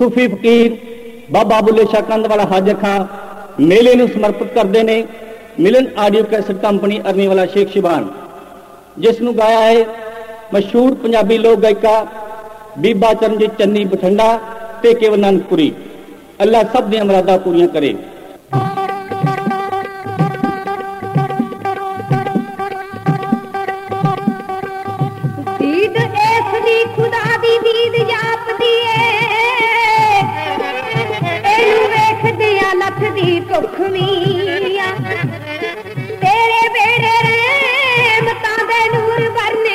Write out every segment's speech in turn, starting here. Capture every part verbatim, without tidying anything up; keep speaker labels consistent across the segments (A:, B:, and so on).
A: सूफी फकीर बाबा बुल्ले शाह कंध वाला हाजिर खां मेले ਨੂੰ ਸਮਰਪਿਤ ਕਰਦੇ ਨੇ। Milan audio cassette company Arniwala Sheikh शिबान, जिस ਨੂੰ गाया है मशहूर पंजाबी लोक गायिका बीबा चरणजीत चन्नी बठिंडा ते केवल नानकपुरी। अल्लाह सब दी मुरादां पूरियां करे।
B: खुदा दी दीद जापदी एनू वेख दिया लख दी भुखवीं तेरे बेड़े रहमतां दे नूर वरने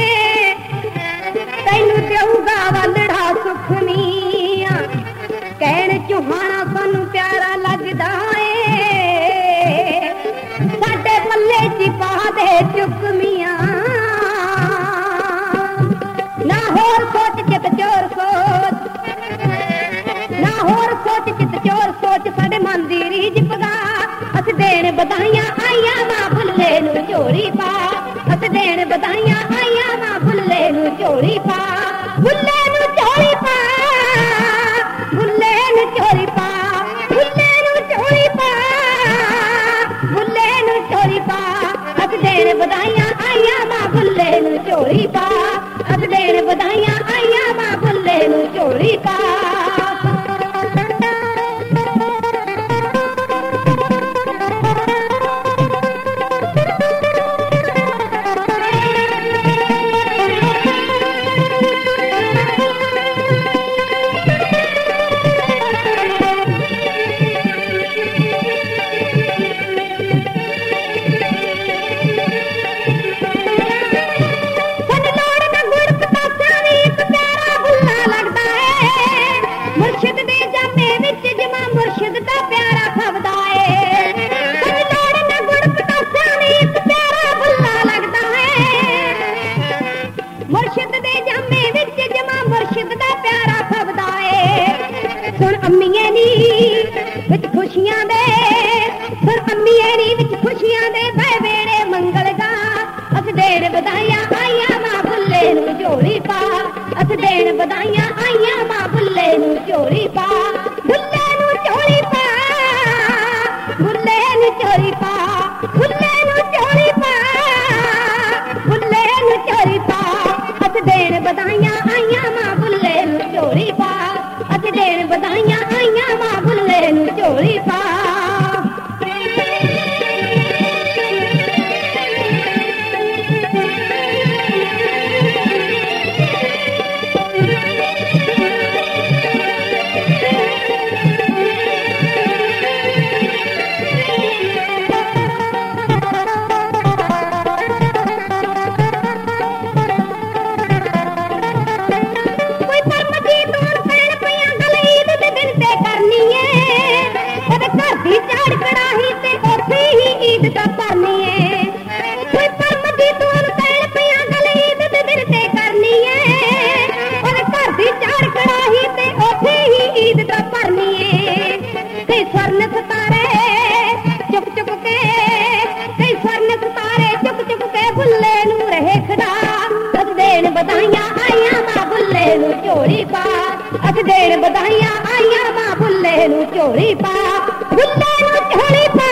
B: तैनू देऊगा वलड़ा सुख नी। कहण चौहाना सानू प्यारा लगदा ए साडे पल्ले च पा दे चुकमियां ना होर सोच चित चोर सोच ना होर सोच चित चोर सोच साडे मन दी रीझ पगा अस देण बधाइयां आईयां मां बुल्ले नू झोली पा अस देण बधाइयां आईयां मां बुल्ले नू झोली पा बुल्ले नू झोली पा बुल्ले नू झोली पा बुल्ले नू झोली पा बुल्ले नू झोली पा अस देण बधाइयां आईयां मां बुल्ले नू झोली पा अस देण बधाइयां आईयां मां बुल्ले नू झोली पा। खुशियां दे सुन अम्मीए नी विच खुशियां दे बै वेड़े मंगल गा अस देण बधाइयां आईयां मां बुल्ले नू झोली पा अस देण बधाइयां आईयां मां बुल्ले नू झोली पा बुल्ले नू झोली पा बुल्ले नू झोली पा बुल्ले नू झोली पा बुल्ले नू झोली पा अस देण बधाइयां आईयां मां बुल्ले नू झोली पा अस देण बधाइयां आईयां मां बुल्ले नू झोली पा। बधाइयां आईयां मां बुल्ले नू झोली पा अस देण बधाइयां आईयां मां बुल्ले नू झोली पा बुल्ले नू झोली पा